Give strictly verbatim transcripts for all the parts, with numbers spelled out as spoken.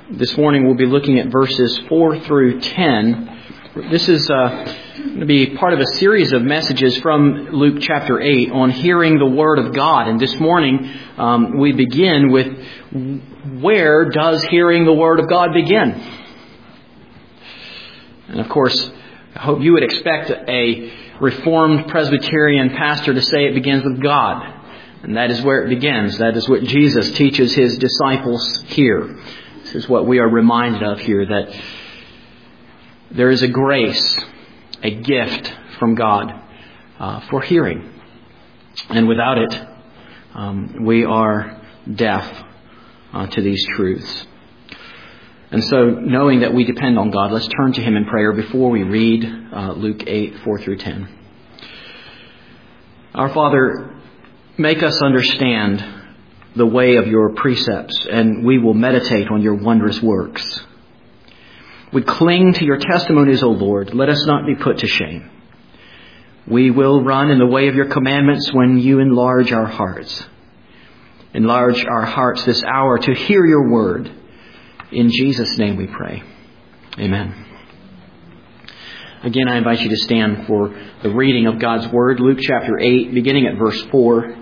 This morning we'll be looking at verses four through ten. This is uh, going to be part of a series of messages from Luke chapter eight on hearing the Word of God. And this morning um, we begin with, where does hearing the Word of God begin? And of course, I hope you would expect a Reformed Presbyterian pastor to say it begins with God. And that is where it begins. That is what Jesus teaches His disciples here. This is what we are reminded of here, that there is a grace, a gift from God uh, for hearing. And without it, um, we are deaf uh, to these truths. And so, knowing that we depend on God, let's turn to Him in prayer before we read uh, Luke eight, four through ten. Our Father, make us understand the way of your precepts, and we will meditate on your wondrous works. We cling to your testimonies, O Lord. Let us not be put to shame. We will run in the way of your commandments when you enlarge our hearts. Enlarge our hearts this hour to hear your word. In Jesus' name we pray. Amen. Again, I invite you to stand for the reading of God's word. Luke chapter eight, beginning at verse four.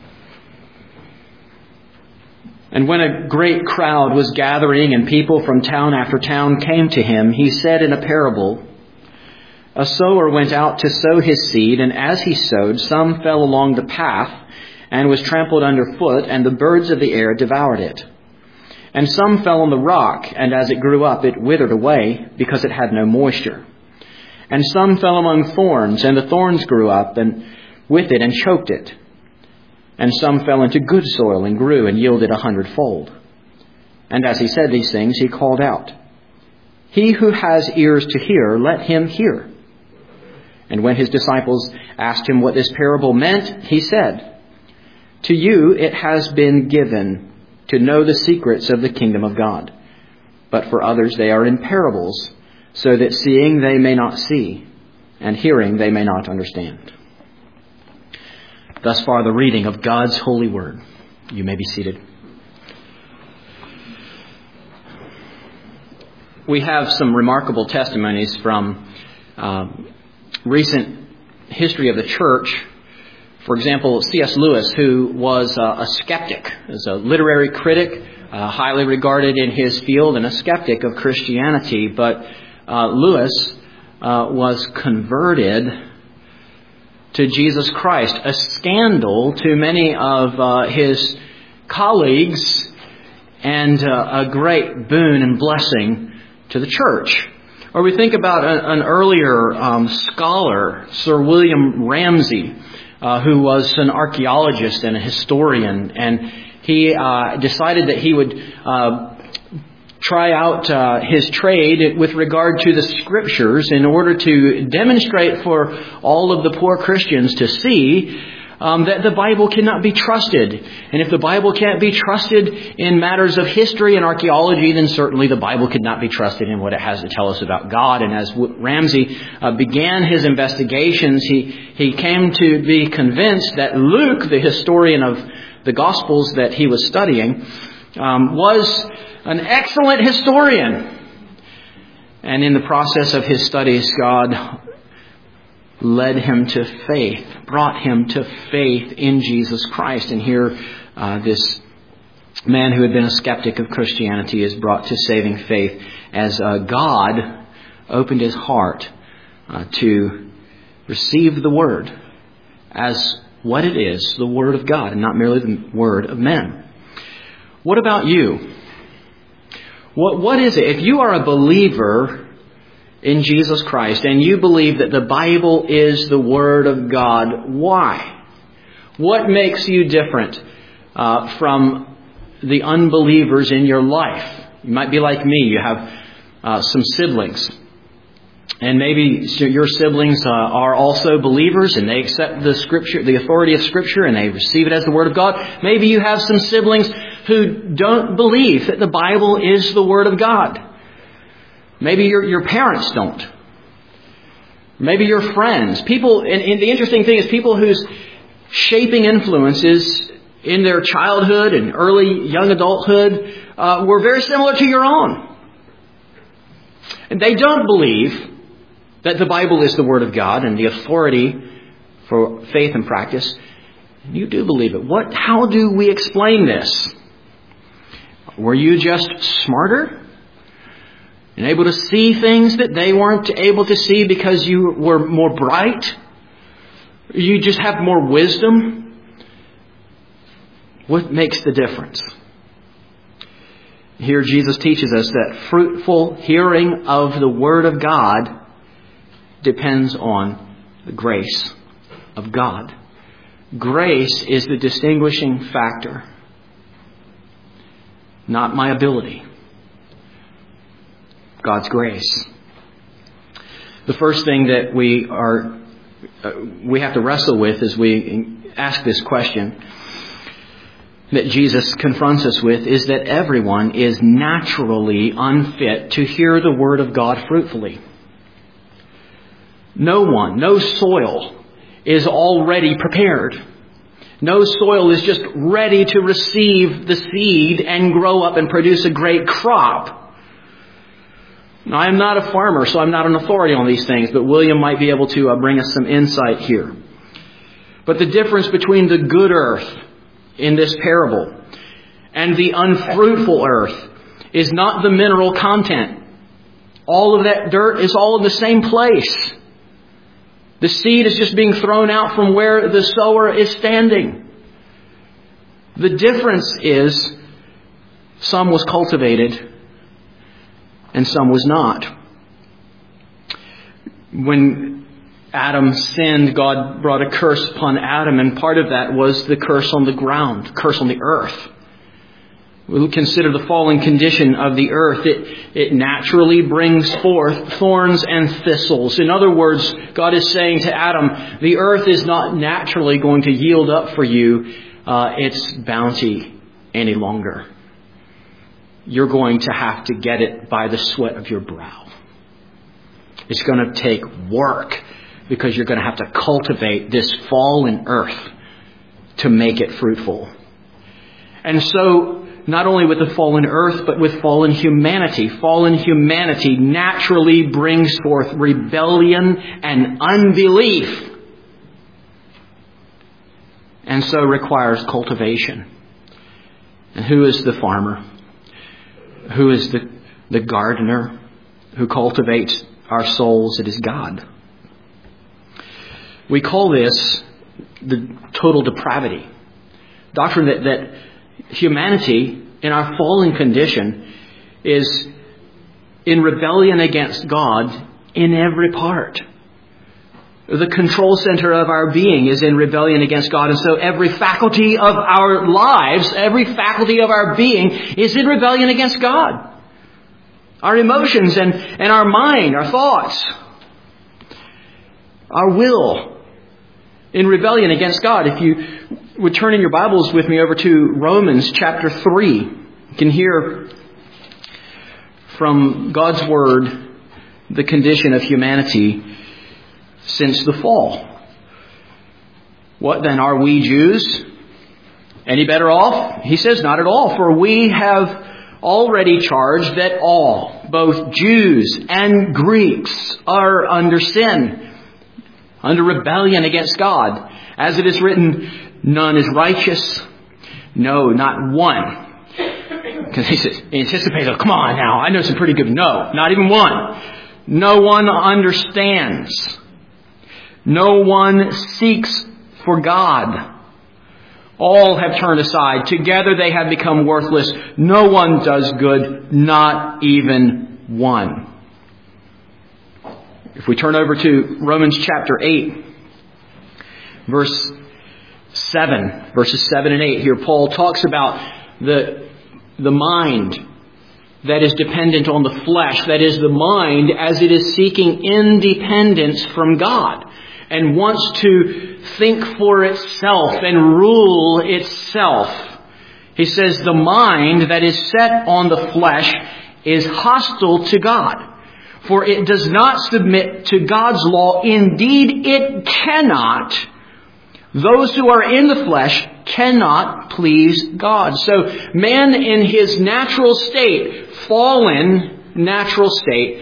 And when a great crowd was gathering and people from town after town came to him, he said in a parable, a sower went out to sow his seed, and as he sowed, some fell along the path and was trampled underfoot, and the birds of the air devoured it. And some fell on the rock, and as it grew up, it withered away because it had no moisture. And some fell among thorns, and the thorns grew up and with it and choked it. And some fell into good soil and grew and yielded a hundredfold. And as he said these things, he called out, he who has ears to hear, let him hear. And when his disciples asked him what this parable meant, he said, to you it has been given to know the secrets of the kingdom of God. But for others they are in parables, so that seeing they may not see, and hearing they may not understand. Thus far the reading of God's holy word. You may be seated. We have some remarkable testimonies from uh, recent history of the church. For example, C S Lewis, who was uh, a skeptic, as a literary critic, uh, highly regarded in his field, and a skeptic of Christianity. But uh, Lewis uh, was converted to Jesus Christ, a scandal to many of uh, his colleagues, and uh, a great boon and blessing to the church. Or we think about a, an earlier um, scholar, Sir William Ramsay, uh, who was an archaeologist and a historian, and he uh, decided that he would uh, try out uh, his trade with regard to the Scriptures in order to demonstrate for all of the poor Christians to see um, that the Bible cannot be trusted. And if the Bible can't be trusted in matters of history and archaeology, then certainly the Bible could not be trusted in what it has to tell us about God. And as Ramsay uh, began his investigations, he, he came to be convinced that Luke, the historian of the Gospels that he was studying, um, was an excellent historian. And in the process of his studies, God led him to faith, brought him to faith in Jesus Christ. And here, uh, this man who had been a skeptic of Christianity is brought to saving faith as uh, God opened his heart uh, to receive the Word as what it is, the Word of God, and not merely the word of men. What about you? What, what is it? If you are a believer in Jesus Christ and you believe that the Bible is the Word of God, why? What makes you different uh, from the unbelievers in your life? You might be like me. You have uh, some siblings. And maybe your siblings uh, are also believers and they accept the Scripture, the authority of Scripture, and they receive it as the Word of God. Maybe you have some siblings who don't believe that the Bible is the Word of God. Maybe your your parents don't. Maybe your friends. People, and, and the interesting thing is people whose shaping influences in their childhood and early young adulthood uh, were very similar to your own. And they don't believe that the Bible is the Word of God and the authority for faith and practice. And you do believe it. What? How do we explain this? Were you just smarter and able to see things that they weren't able to see because you were more bright? You just have more wisdom? What makes the difference? Here Jesus teaches us that fruitful hearing of the Word of God depends on the grace of God. Grace is the distinguishing factor, not my ability. God's grace. The first thing that we are uh, we have to wrestle with as we ask this question that Jesus confronts us with is that everyone is naturally unfit to hear the Word of God fruitfully. No one, no soil is already prepared. No soil is just ready to receive the seed and grow up and produce a great crop. Now, I am not a farmer, so I'm not an authority on these things, but William might be able to uh, bring us some insight here. But the difference between the good earth in this parable and the unfruitful earth is not the mineral content. All of that dirt is all in the same place. The seed is just being thrown out from where the sower is standing. The difference is some was cultivated and some was not. When Adam sinned, God brought a curse upon Adam, and part of that was the curse on the ground, curse on the earth. We consider the fallen condition of the earth. It, it naturally brings forth thorns and thistles. In other words, God is saying to Adam, the earth is not naturally going to yield up for you uh, its bounty any longer. You're going to have to get it by the sweat of your brow. It's going to take work because you're going to have to cultivate this fallen earth to make it fruitful. And so, not only with the fallen earth, but with fallen humanity. Fallen humanity naturally brings forth rebellion and unbelief. And so requires cultivation. And who is the farmer? Who is the, the gardener who cultivates our souls? It is God. We call this the total depravity. Doctrine that, that humanity in our fallen condition is in rebellion against God in every part. The control center of our being is in rebellion against God. And so every faculty of our lives, every faculty of our being is in rebellion against God. Our emotions and, and our mind, our thoughts, our will in rebellion against God. If you would turn in your Bibles with me over to Romans chapter three, you can hear from God's Word the condition of humanity since the fall. What then, are we Jews any better off? He says, not at all, for we have already charged that all, both Jews and Greeks, are under sin, under rebellion against God. As it is written, none is righteous, no, not one. Because he says, anticipates, oh, come on now, I know some pretty good. No, not even one. No one understands. No one seeks for God. All have turned aside. Together they have become worthless. No one does good, not even one. If we turn over to Romans chapter eight, verse seven, verses seven and eight, here Paul talks about the, the mind that is dependent on the flesh. That is, the mind as it is seeking independence from God and wants to think for itself and rule itself. He says the mind that is set on the flesh is hostile to God, for it does not submit to God's law. Indeed, it cannot. Those who are in the flesh cannot please God. So man in his natural state, fallen natural state,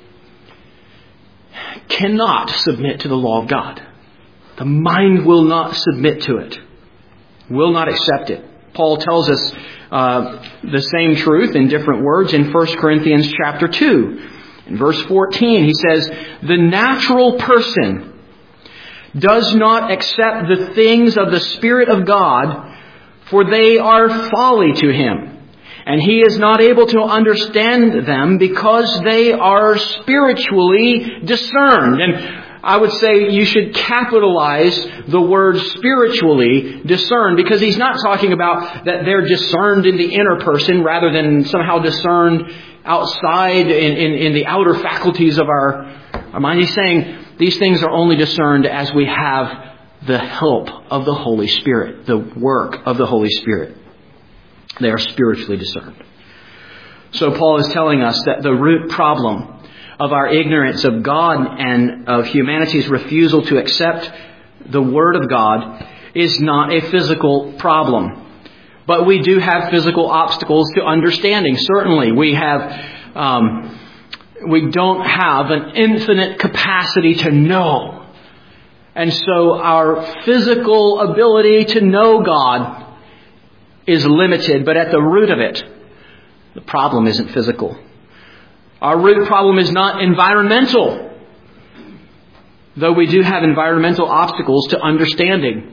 cannot submit to the law of God. The mind will not submit to it, will not accept it. Paul tells us uh, the same truth in different words in First Corinthians chapter two. In verse fourteen, he says, "The natural person does not accept the things of the Spirit of God, for they are folly to him. And he is not able to understand them because they are spiritually discerned." And I would say you should capitalize the word spiritually discerned, because he's not talking about that they're discerned in the inner person rather than somehow discerned outside in, in, in the outer faculties of our, our mind. He's saying these things are only discerned as we have the help of the Holy Spirit, the work of the Holy Spirit. They are spiritually discerned. So Paul is telling us that the root problem of our ignorance of God and of humanity's refusal to accept the Word of God is not a physical problem. But we do have physical obstacles to understanding. Certainly, we have, um, we don't have an infinite capacity to know. And so our physical ability to know God is limited, but at the root of it, the problem isn't physical. Our root problem is not environmental, though we do have environmental obstacles to understanding.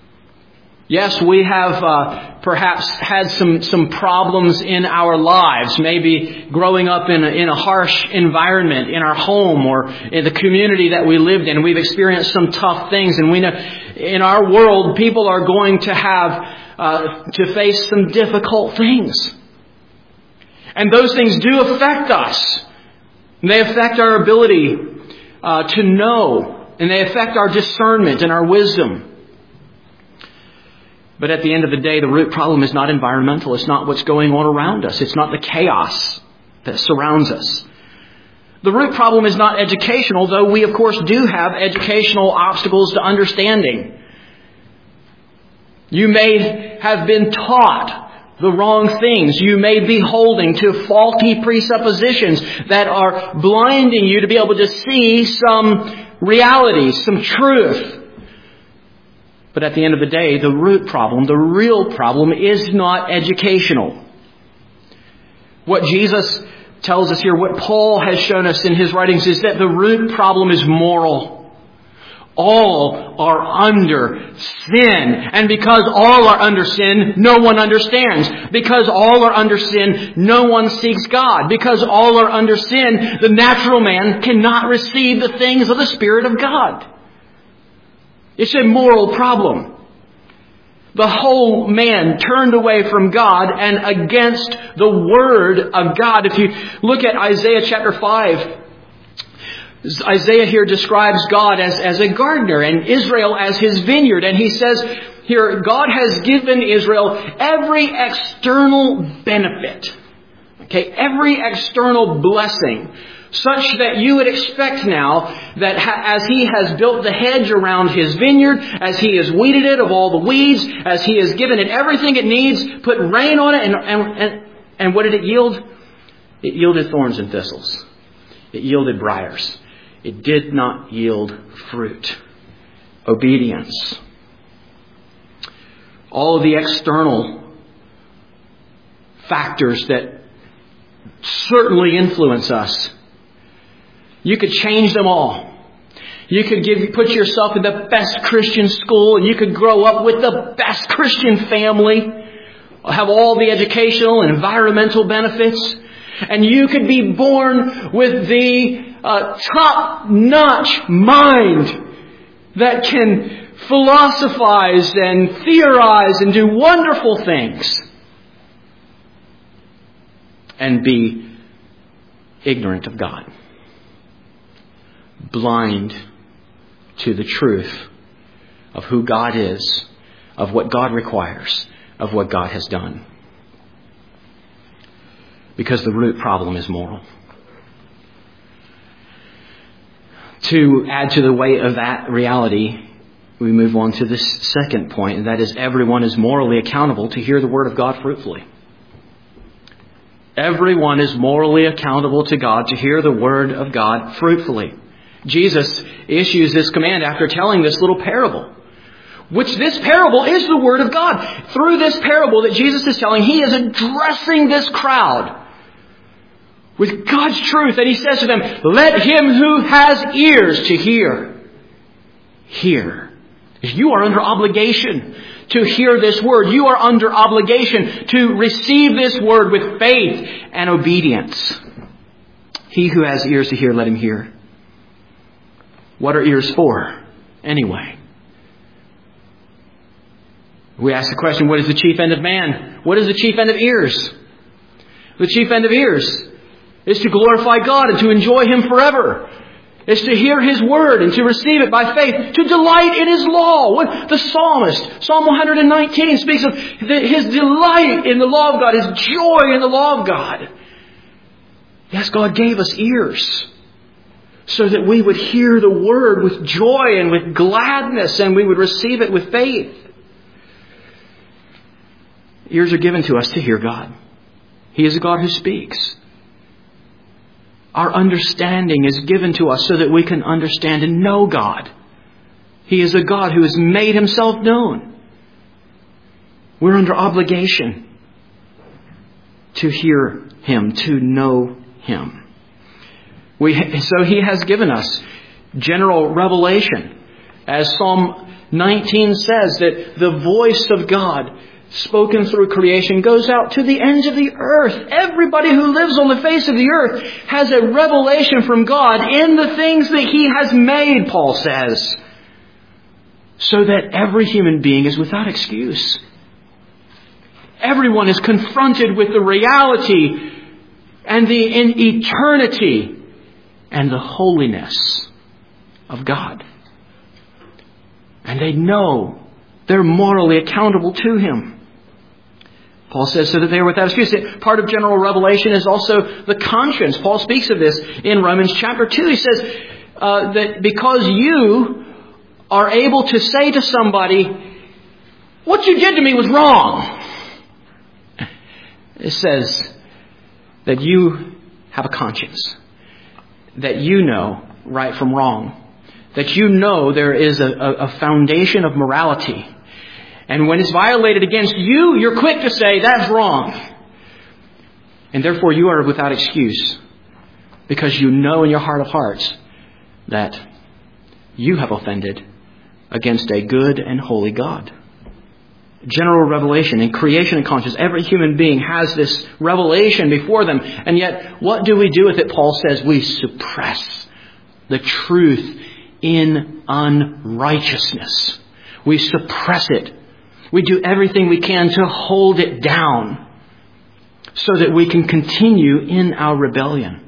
Yes, we have uh, perhaps had some, some problems in our lives, maybe growing up in a, in a harsh environment in our home or in the community that we lived in. We've experienced some tough things, and we know in our world people are going to have uh, to face some difficult things. And those things do affect us. And they affect our ability uh, to know. And they affect our discernment and our wisdom. But at the end of the day, the root problem is not environmental. It's not what's going on around us. It's not the chaos that surrounds us. The root problem is not educational, though we, of course, do have educational obstacles to understanding. You may have been taught the wrong things. You may be holding to faulty presuppositions that are blinding you to be able to see some reality, some truth. But at the end of the day, the root problem, the real problem, is not educational. What Jesus tells us here, what Paul has shown us in his writings, is that the root problem is moral. All are under sin. And because all are under sin, no one understands. Because all are under sin, no one seeks God. Because all are under sin, the natural man cannot receive the things of the Spirit of God. It's a moral problem. The whole man turned away from God and against the Word of God. If you look at Isaiah chapter five, Isaiah here describes God as, as a gardener and Israel as his vineyard. And he says here, God has given Israel every external benefit. Okay, every external blessing, such that you would expect now that ha- as he has built the hedge around his vineyard, as he has weeded it of all the weeds, as he has given it everything it needs, put rain on it, and, and, and, and what did it yield? It yielded thorns and thistles. It yielded briars. It did not yield fruit. Obedience. All of the external factors that certainly influence us, you could change them all. You could give, put yourself in the best Christian school, and you could grow up with the best Christian family, have all the educational and environmental benefits, and you could be born with the uh, top-notch mind that can philosophize and theorize and do wonderful things, and be ignorant of God. Blind to the truth of who God is, of what God requires, of what God has done. Because the root problem is moral. To add to the weight of that reality, we move on to this second point, and that is everyone is morally accountable to hear the Word of God fruitfully. Everyone is morally accountable to God to hear the Word of God fruitfully. Jesus issues this command after telling this little parable, which this parable is the Word of God. Through this parable that Jesus is telling, He is addressing this crowd with God's truth. And He says to them, let him who has ears to hear, hear. You are under obligation to hear this Word. You are under obligation to receive this Word with faith and obedience. He who has ears to hear, let him hear. What are ears for, anyway? We ask the question, what is the chief end of man? What is the chief end of ears? The chief end of ears is to glorify God and to enjoy Him forever. It's to hear His Word and to receive it by faith, to delight in His law. What the psalmist, Psalm one nineteen, speaks of his delight in the law of God, his joy in the law of God. Yes, God gave us ears so that we would hear the Word with joy and with gladness, and we would receive it with faith. Ears are given to us to hear God. He is a God who speaks. Our understanding is given to us so that we can understand and know God. He is a God who has made Himself known. We're under obligation to hear Him, to know Him. We, so He has given us general revelation. As Psalm nineteen says, that the voice of God spoken through creation goes out to the ends of the earth. Everybody who lives on the face of the earth has a revelation from God in the things that He has made, Paul says, so that every human being is without excuse. Everyone is confronted with the reality and the in eternity and the holiness of God. And they know they're morally accountable to Him. Paul says so that they are without excuse. Part of general revelation is also the conscience. Paul speaks of this in Romans chapter two. He says uh, that because you are able to say to somebody, what you did to me was wrong. It says that you have a conscience. That you know right from wrong. That you know there is a, a foundation of morality. And when it's violated against you, you're quick to say, that's wrong. And therefore you are without excuse. Because you know in your heart of hearts that you have offended against a good and holy God. General revelation in creation and conscience. Every human being has this revelation before them. And yet, what do we do with it? Paul says we suppress the truth in unrighteousness. We suppress it. We do everything we can to hold it down so that we can continue in our rebellion.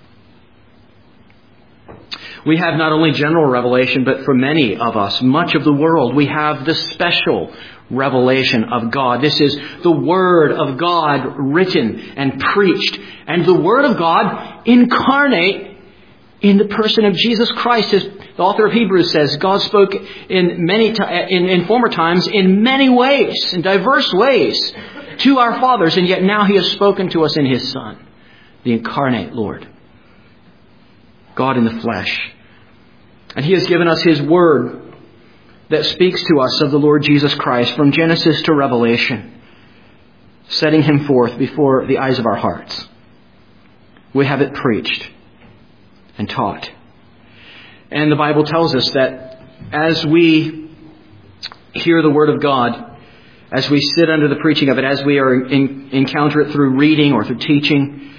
We have not only general revelation, but for many of us, much of the world, we have the special revelation of God. This is the Word of God written and preached, and the Word of God incarnate in the person of Jesus Christ. As the author of Hebrews says, God spoke in many t- in, in former times in many ways, in diverse ways, to our fathers, and yet now He has spoken to us in His Son, the incarnate Lord, God in the flesh. And He has given us His Word that speaks to us of the Lord Jesus Christ from Genesis to Revelation, setting Him forth before the eyes of our hearts. We have it preached and taught. And the Bible tells us that as we hear the Word of God, as we sit under the preaching of it, as we are in, encounter it through reading or through teaching,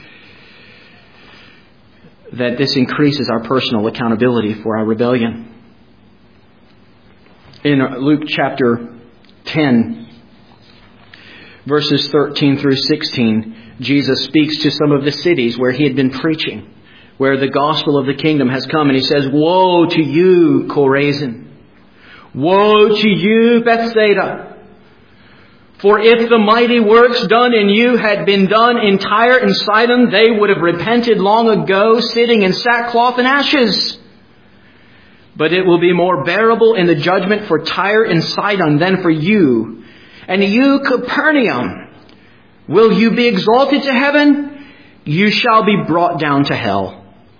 that this increases our personal accountability for our rebellion. In Luke chapter ten, verses thirteen through sixteen, Jesus speaks to some of the cities where He had been preaching, where the gospel of the kingdom has come. And He says, woe to you, Chorazin! Woe to you, Bethsaida! For if the mighty works done in you had been done in Tyre and Sidon, they would have repented long ago, sitting in sackcloth and ashes. but it will be more bearable in the judgment for Tyre and Sidon than for you. And you, Capernaum, will you be exalted to heaven? You shall be brought down to hell.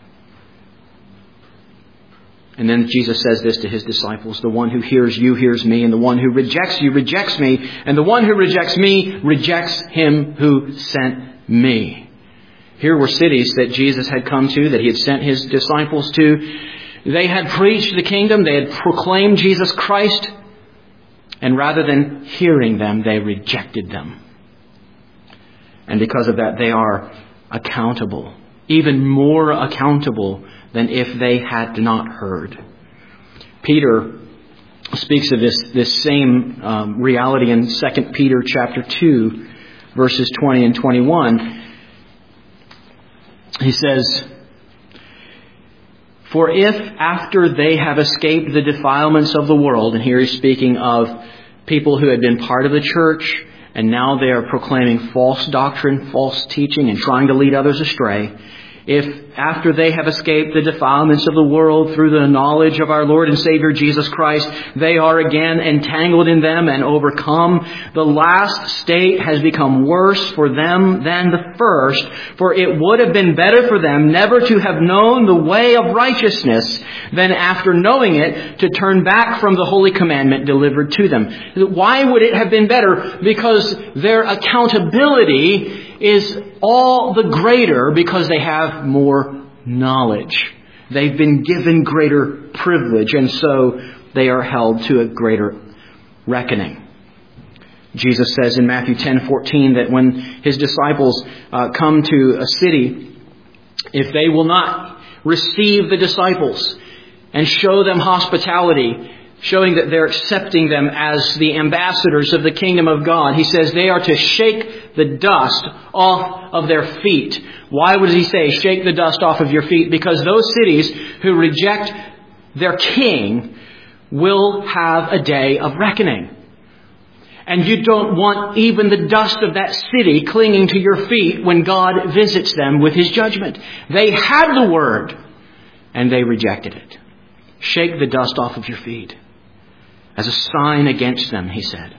And then Jesus says this to his disciples, the one who hears you hears me, and the one who rejects you rejects me, and the one who rejects me rejects him who sent me. Here were cities that Jesus had come to, that he had sent his disciples to. They had preached the kingdom, they had proclaimed Jesus Christ, and rather than hearing them, they rejected them. And because of that, they are accountable, even more accountable than if they had not heard. Peter speaks of this, this same um, reality in Second Peter chapter two, verses twenty and twenty-one. He says, "For if after they have escaped the defilements of the world," and here he's speaking of people who had been part of the church, and now they are proclaiming false doctrine, false teaching, and trying to lead others astray. If after they have escaped the defilements of the world through the knowledge of our Lord and Savior Jesus Christ, they are again entangled in them and overcome, the last state has become worse for them than the first. For it would have been better for them never to have known the way of righteousness than after knowing it to turn back from the holy commandment delivered to them. Why would it have been better? Because their accountability is all the greater because they have more knowledge. They've been given greater privilege, and so they are held to a greater reckoning. Jesus says in Matthew ten fourteen that when his disciples uh, come to a city, if they will not receive the disciples and show them hospitality, showing that they're accepting them as the ambassadors of the kingdom of God, he says they are to shake the dust off of their feet. Why would he say shake the dust off of your feet? Because those cities who reject their king will have a day of reckoning. And you don't want even the dust of that city clinging to your feet when God visits them with his judgment. They had the word and they rejected it. Shake the dust off of your feet as a sign against them, he said.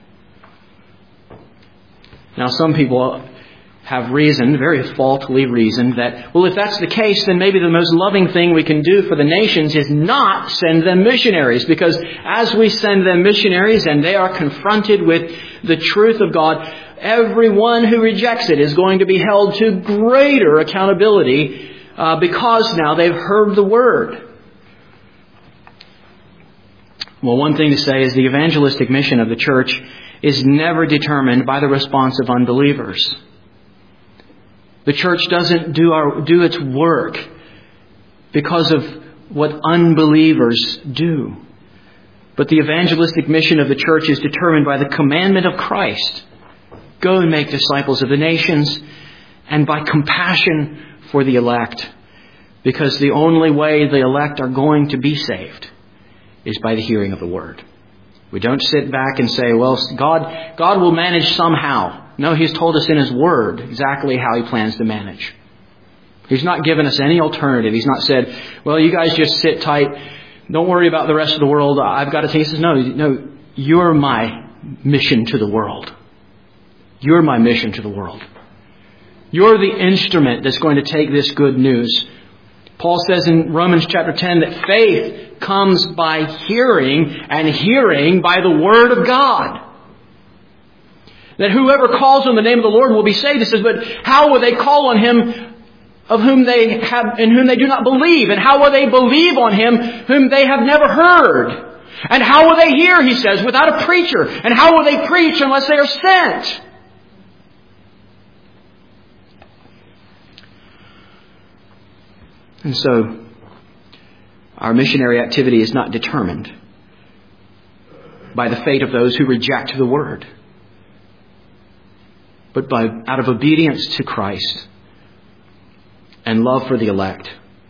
Now, some people have reasoned, very faultily reasoned, that, well, if that's the case, then maybe the most loving thing we can do for the nations is not send them missionaries. Because as we send them missionaries and they are confronted with the truth of God, everyone who rejects it is going to be held to greater accountability uh, because now they've heard the word. Well, one thing to say is the evangelistic mission of the church is never determined by the response of unbelievers. The church doesn't do our, do its work because of what unbelievers do. But the evangelistic mission of the church is determined by the commandment of Christ. Go and make disciples of the nations, and by compassion for the elect. Because the only way the elect are going to be saved is by the hearing of the word. We don't sit back and say, well, God, God will manage somehow. No, He's told us in His word exactly how He plans to manage. He's not given us any alternative. He's not said, well, you guys just sit tight. Don't worry about the rest of the world. I've got to take this. No, no, you're my mission to the world. You're my mission to the world. You're the instrument that's going to take this good news. Paul says in Romans chapter ten that faith comes by hearing, and hearing by the word of God. That whoever calls on the name of the Lord will be saved. He says, but how will they call on Him of whom they have, in whom they do not believe? And how will they believe on Him whom they have never heard? And how will they hear, he says, without a preacher? And how will they preach unless they are sent? And so, our missionary activity is not determined by the fate of those who reject the word, but by out of obedience to Christ and love for the elect.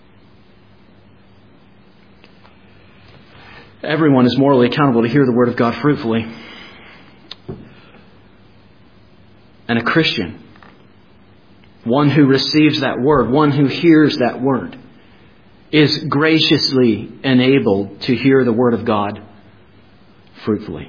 Everyone is morally accountable to hear the word of God fruitfully. And a Christian, one who receives that word, one who hears that word, is graciously enabled to hear the Word of God fruitfully.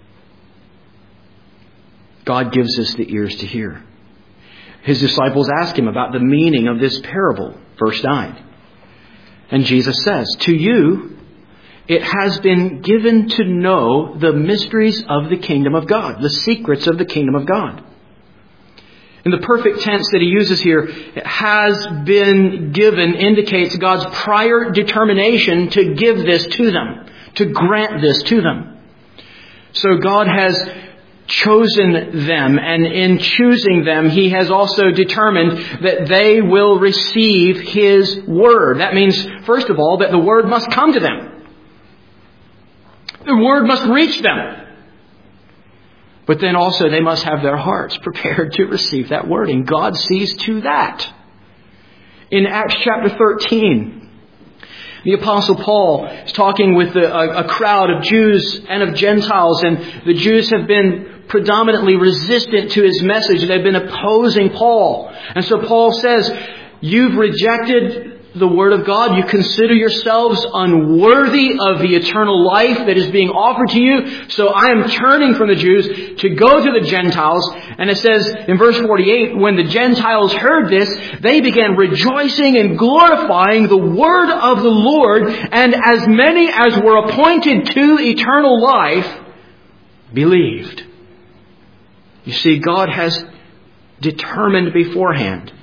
God gives us the ears to hear. His disciples ask Him about the meaning of this parable, verse nine. And Jesus says, to you it has been given to know the mysteries of the kingdom of God, the secrets of the kingdom of God. And the perfect tense that He uses here, has been given, indicates God's prior determination to give this to them, to grant this to them. So God has chosen them, and in choosing them, He has also determined that they will receive His Word. That means, first of all, that the Word must come to them. The Word must reach them. But then also they must have their hearts prepared to receive that Word. And God sees to that. In Acts chapter thirteen, the Apostle Paul is talking with a, a crowd of Jews and of Gentiles. And the Jews have been predominantly resistant to his message. They've been opposing Paul. And so Paul says, you've rejected the Word of God. You consider yourselves unworthy of the eternal life that is being offered to you. So I am turning from the Jews to go to the Gentiles. And it says in verse forty-eight, when the Gentiles heard this, they began rejoicing and glorifying the Word of the Lord. And as many as were appointed to eternal life believed. You see, God has determined beforehand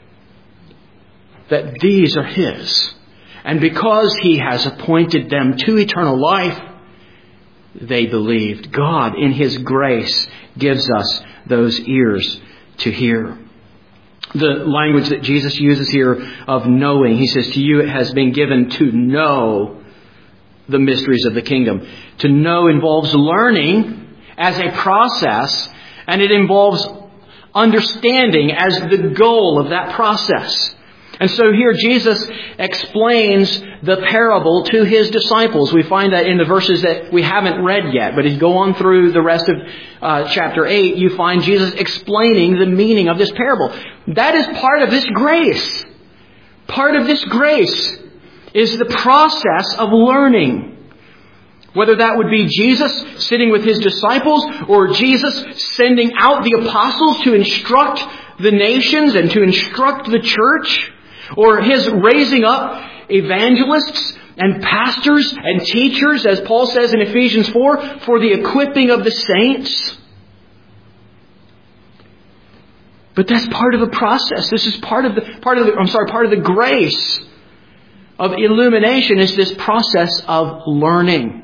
that these are His. And because He has appointed them to eternal life, they believed. God, in His grace, gives us those ears to hear. The language that Jesus uses here of knowing, He says, to you it has been given to know the mysteries of the kingdom. To know involves learning as a process, and it involves understanding as the goal of that process. And so here Jesus explains the parable to His disciples. We find that in the verses that we haven't read yet. But as you go on through the rest of uh, chapter eight, you find Jesus explaining the meaning of this parable. That is part of this grace. Part of this grace is the process of learning. Whether that would be Jesus sitting with His disciples, or Jesus sending out the apostles to instruct the nations and to instruct the church, or His raising up evangelists and pastors and teachers, as Paul says in Ephesians four, for the equipping of the saints. But that's part of the process. This is part of the part of the I'm sorry, part of the grace of illumination is this process of learning.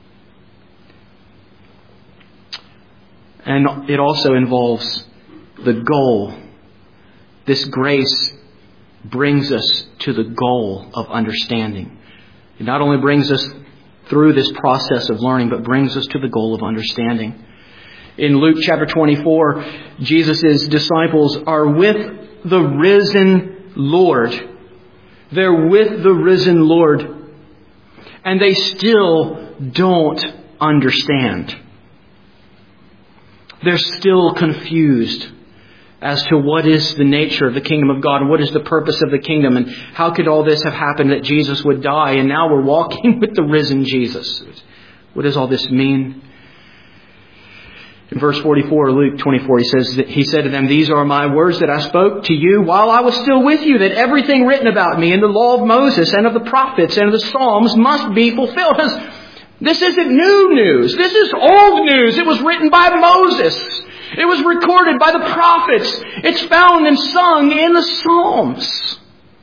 And it also involves the goal. This grace brings us to the goal of understanding. It not only brings us through this process of learning, but brings us to the goal of understanding. In Luke chapter twenty-four, Jesus' disciples are with the risen Lord. They're with the risen Lord. And they still don't understand. They're still confused as to what is the nature of the kingdom of God and what is the purpose of the kingdom and how could all this have happened that Jesus would die and now we're walking with the risen Jesus. What does all this mean? In verse forty-four, Luke twenty-four, he says that He said to them, these are my words that I spoke to you while I was still with you, that everything written about me in the law of Moses and of the prophets and of the Psalms must be fulfilled. This isn't new news. This is old news. It was written by Moses. It was recorded by the prophets. It's found and sung in the Psalms.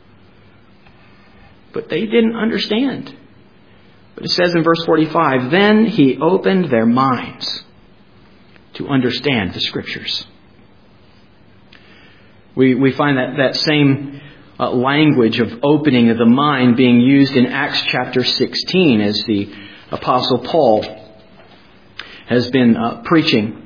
But they didn't understand. But it says in verse forty-five, then He opened their minds to understand the Scriptures. We we find that, that same uh, language of opening of the mind being used in Acts chapter sixteen as the Apostle Paul has been uh, preaching.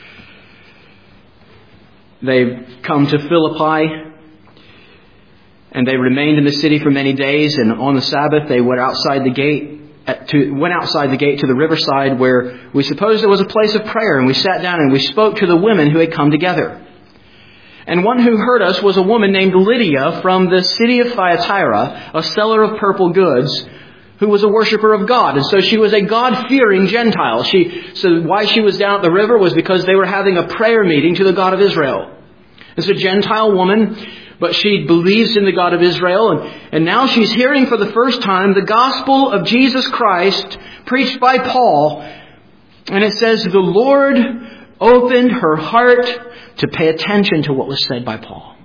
They've come to Philippi and they remained in the city for many days, and on the Sabbath they went outside the gate to, went outside the gate to the riverside where we supposed there was a place of prayer, and we sat down and we spoke to the women who had come together. And one who heard us was a woman named Lydia from the city of Thyatira, a seller of purple goods, who was a worshiper of God. And so she was a God-fearing Gentile. She, so why she was down at the river was because they were having a prayer meeting to the God of Israel. It's a Gentile woman, but she believes in the God of Israel. And, and now she's hearing for the first time the gospel of Jesus Christ preached by Paul. And it says, the Lord opened her heart to pay attention to what was said by Paul.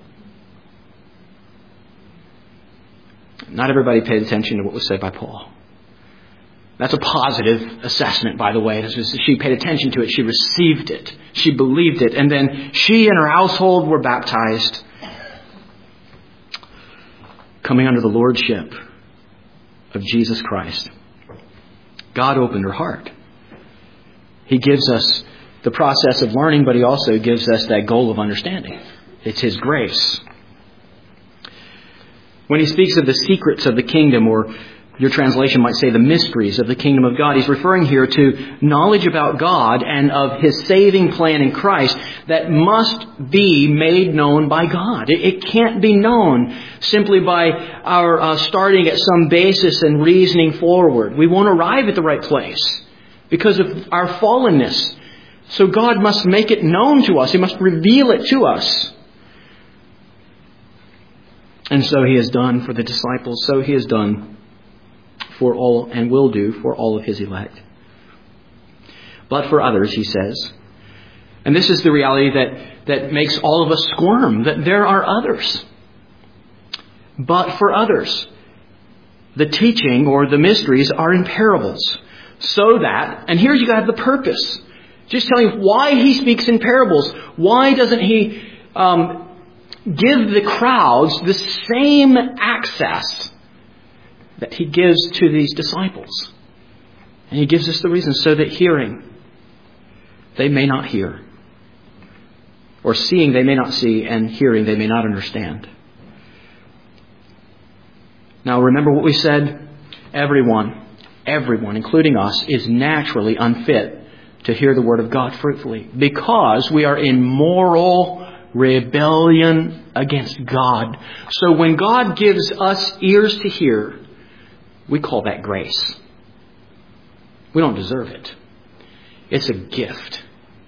Not everybody paid attention to what was said by Paul. That's a positive assessment, by the way. She paid attention to it. She received it. She believed it. And then she and her household were baptized, coming under the lordship of Jesus Christ. God opened her heart. He gives us the process of learning, but He also gives us that goal of understanding. It's His grace. When He speaks of the secrets of the kingdom, or your translation might say the mysteries of the kingdom of God, He's referring here to knowledge about God and of His saving plan in Christ that must be made known by God. It, it can't be known simply by our uh, starting at some basis and reasoning forward. We won't arrive at the right place because of our fallenness. So God must make it known to us. He must reveal it to us. And so He has done for the disciples. So He has done for all, and will do for all of His elect. But for others, He says, and this is the reality that, that makes all of us squirm, that there are others. But for others, the teaching or the mysteries are in parables. So that, and here you got the purpose. Just telling you why He speaks in parables. Why doesn't He um, give the crowds the same access that He gives to these disciples? And He gives us the reason, so that hearing they may not hear, or seeing they may not see, and hearing they may not understand. Now remember what we said. Everyone, everyone, including us, is naturally unfit to hear the Word of God fruitfully, because we are in moral rebellion against God. So when God gives us ears to hear, we call that grace. We don't deserve it. It's a gift.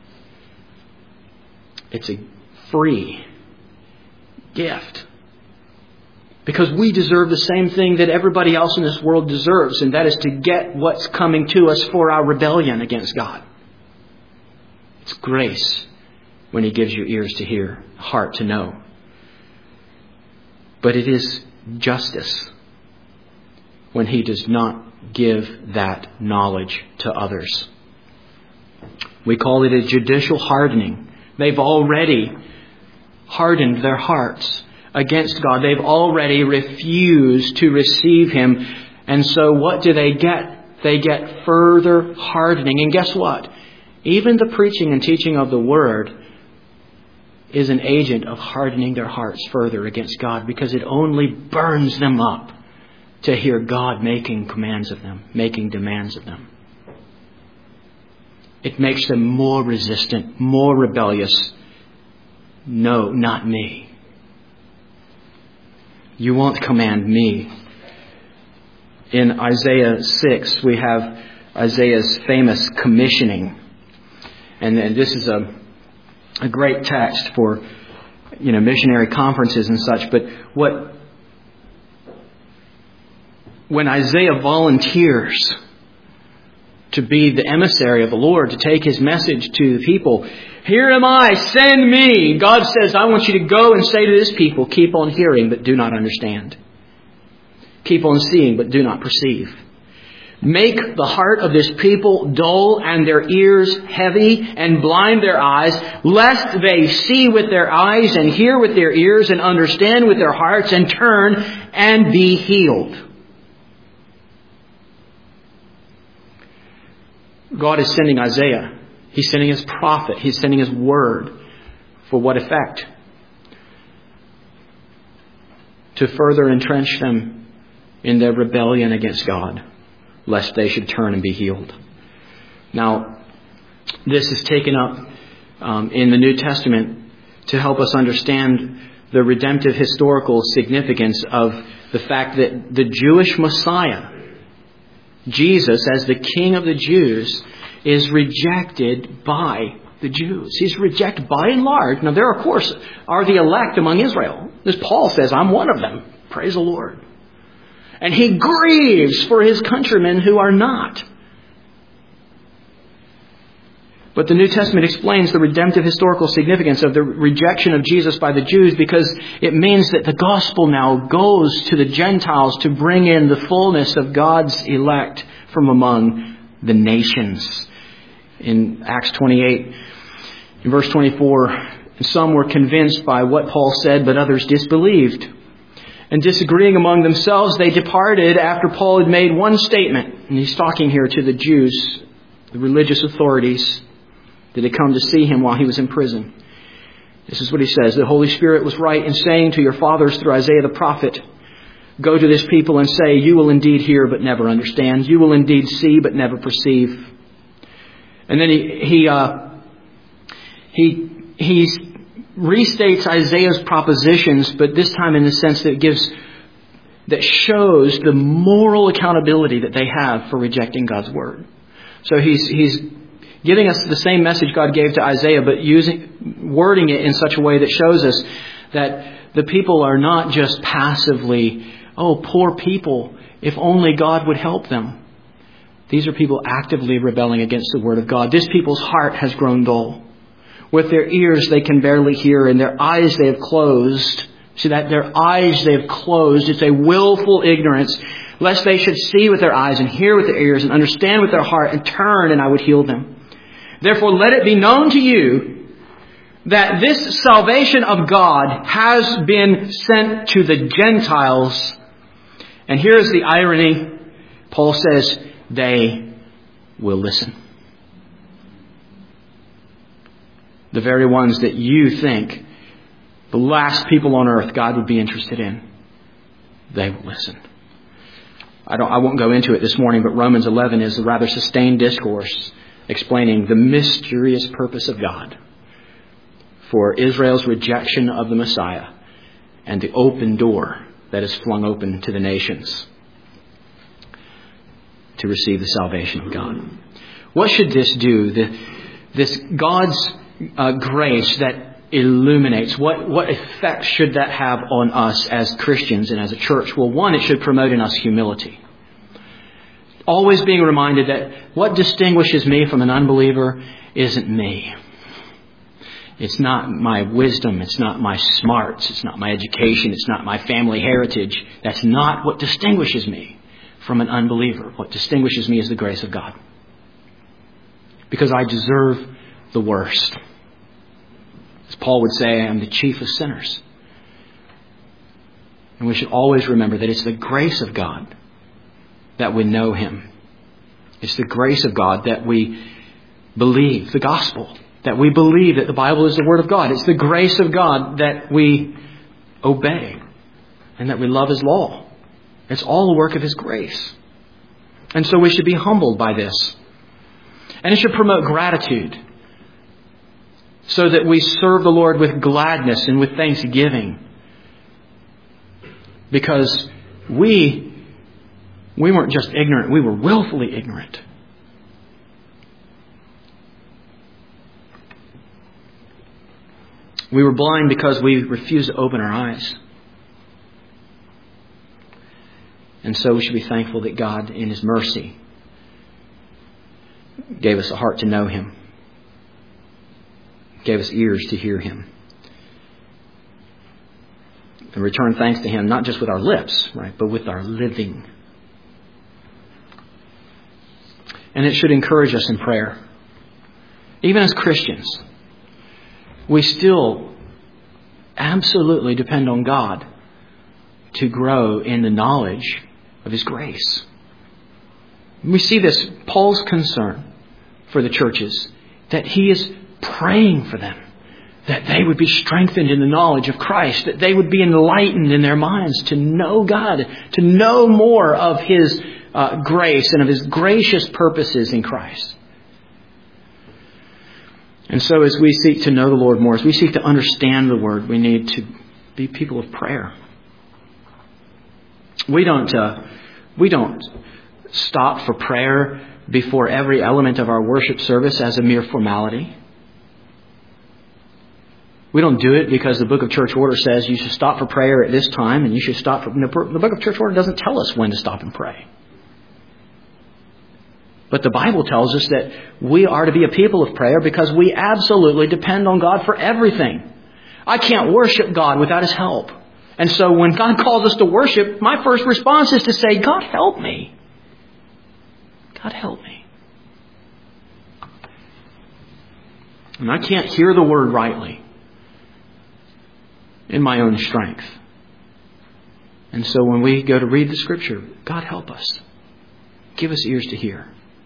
It's a free gift. Because we deserve the same thing that everybody else in this world deserves, and that is to get what's coming to us for our rebellion against God. It's grace when He gives you ears to hear, heart to know. But it is justice when He does not give that knowledge to others. We call it a judicial hardening. They've already hardened their hearts against God. They've already refused to receive Him. And so what do they get? They get further hardening. And guess what? Even the preaching and teaching of the Word is an agent of hardening their hearts further against God, because it only burns them up to hear God making commands of them, making demands of them. It makes them more resistant, more rebellious. No, not me. You won't command me. In Isaiah six, we have Isaiah's famous commissioning. And, and this is a, a great text for, you know, missionary conferences and such. But what, when Isaiah volunteers to be the emissary of the Lord, to take His message to the people, here am I, send me. God says, I want you to go and say to this people, keep on hearing but do not understand. Keep on seeing but do not perceive. Make the heart of this people dull and their ears heavy, and blind their eyes, lest they see with their eyes and hear with their ears and understand with their hearts and turn and be healed. God is sending Isaiah. He's sending His prophet. He's sending His word. For what effect? To further entrench them in their rebellion against God, lest they should turn and be healed. Now, this is taken up um, in the New Testament to help us understand the redemptive historical significance of the fact that the Jewish Messiah, Jesus, as the King of the Jews, is rejected by the Jews. He's rejected by and large. Now there, of course, are the elect among Israel. As Paul says, I'm one of them. Praise the Lord. And he grieves for his countrymen who are not. But the New Testament explains the redemptive historical significance of the rejection of Jesus by the Jews because it means that the gospel now goes to the Gentiles to bring in the fullness of God's elect from among the nations. In Acts twenty-eight, in verse twenty-four, some were convinced by what Paul said, but others disbelieved. And disagreeing among themselves, they departed after Paul had made one statement. And he's talking here to the Jews, the religious authorities, that had come to see him while he was in prison. This is what he says. The Holy Spirit was right in saying to your fathers through Isaiah the prophet, go to this people and say, you will indeed hear but never understand. You will indeed see but never perceive. And then he he uh, he he restates Isaiah's propositions, but this time in the sense that gives that shows the moral accountability that they have for rejecting God's word. So he's he's giving us the same message God gave to Isaiah, but using wording it in such a way that shows us that the people are not just passively, oh, poor people, if only God would help them. These are people actively rebelling against the word of God. This people's heart has grown dull. With their ears they can barely hear, and their eyes they have closed. See that? Their eyes they have closed. It's a willful ignorance, lest they should see with their eyes and hear with their ears and understand with their heart and turn, and I would heal them. Therefore, let it be known to you that this salvation of God has been sent to the Gentiles. And here's the irony. Paul says, they will listen. The very ones that you think the last people on earth God would be interested in, they will listen. I don't. I won't go into it this morning, but Romans eleven is a rather sustained discourse explaining the mysterious purpose of God for Israel's rejection of the Messiah and the open door that is flung open to the nations to receive the salvation of God. What should this do? The, this God's uh, grace that illuminates, what, what effect should that have on us as Christians and as a church? Well, one, it should promote in us humility. Always being reminded that what distinguishes me from an unbeliever isn't me. It's not my wisdom. It's not my smarts. It's not my education. It's not my family heritage. That's not what distinguishes me from an unbeliever. What distinguishes me is the grace of God. Because I deserve the worst. As Paul would say, I am the chief of sinners. And we should always remember that it's the grace of God that we know Him. It's the grace of God that we believe the gospel. That we believe that the Bible is the Word of God. It's the grace of God that we obey and that we love His law. It's all the work of His grace. And so we should be humbled by this. And it should promote gratitude so that we serve the Lord with gladness and with thanksgiving. Because we, we weren't just ignorant, we were willfully ignorant. We were blind because we refused to open our eyes. And so we should be thankful that God, in His mercy, gave us a heart to know Him. Gave us ears to hear Him. And return thanks to Him, not just with our lips, right, but with our living. And it should encourage us in prayer. Even as Christians, we still absolutely depend on God to grow in the knowledge of His grace. We see this, Paul's concern for the churches, that he is praying for them, that they would be strengthened in the knowledge of Christ, that they would be enlightened in their minds to know God, to know more of His uh, grace and of His gracious purposes in Christ. And so as we seek to know the Lord more, as we seek to understand the Word, we need to be people of prayer. We don't, uh, we don't stop for prayer before every element of our worship service as a mere formality. We don't do it because the Book of Church Order says you should stop for prayer at this time and you should stop for... The Book of Church Order doesn't tell us when to stop and pray. But the Bible tells us that we are to be a people of prayer because we absolutely depend on God for everything. I can't worship God without His help. And so when God calls us to worship, my first response is to say, God, help me. God, help me. And I can't hear the Word rightly in my own strength. And so when we go to read the Scripture, God, help us. Give us ears to hear.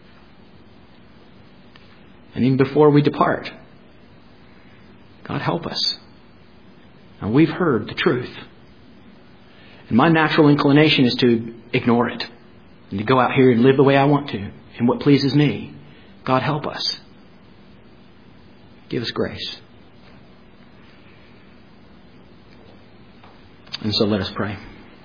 And even before we depart, God, help us. Now, we've heard the truth. And my natural inclination is to ignore it. And to go out here and live the way I want to. And what pleases me. God, help us. Give us grace. And so let us pray.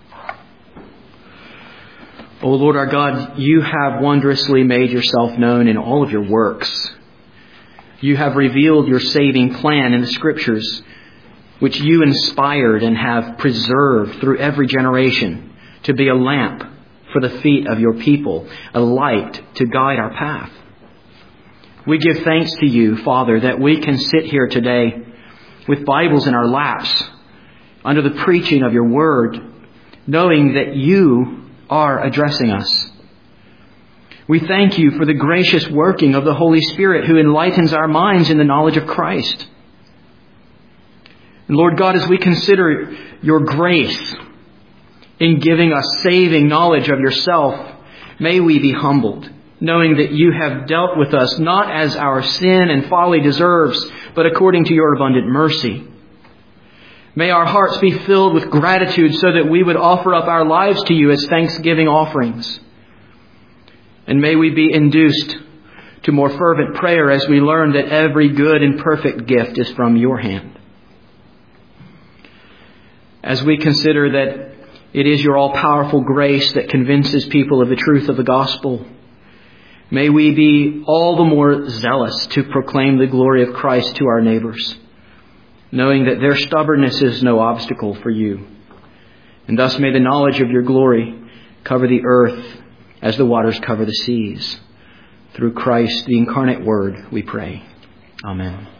O Lord our God, You have wondrously made Yourself known in all of Your works. You have revealed Your saving plan in the Scriptures, which You inspired and have preserved through every generation to be a lamp for the feet of Your people, a light to guide our path. We give thanks to You, Father, that we can sit here today with Bibles in our laps under the preaching of Your Word, knowing that You are addressing us. We thank You for the gracious working of the Holy Spirit who enlightens our minds in the knowledge of Christ. And Lord God, as we consider Your grace in giving us saving knowledge of Yourself, may we be humbled, knowing that You have dealt with us not as our sin and folly deserves, but according to Your abundant mercy. May our hearts be filled with gratitude so that we would offer up our lives to You as thanksgiving offerings. And may we be induced to more fervent prayer as we learn that every good and perfect gift is from Your hand. As we consider that it is Your all-powerful grace that convinces people of the truth of the gospel, may we be all the more zealous to proclaim the glory of Christ to our neighbors, knowing that their stubbornness is no obstacle for You. And thus may the knowledge of Your glory cover the earth as the waters cover the seas. Through Christ, the incarnate Word, we pray. Amen.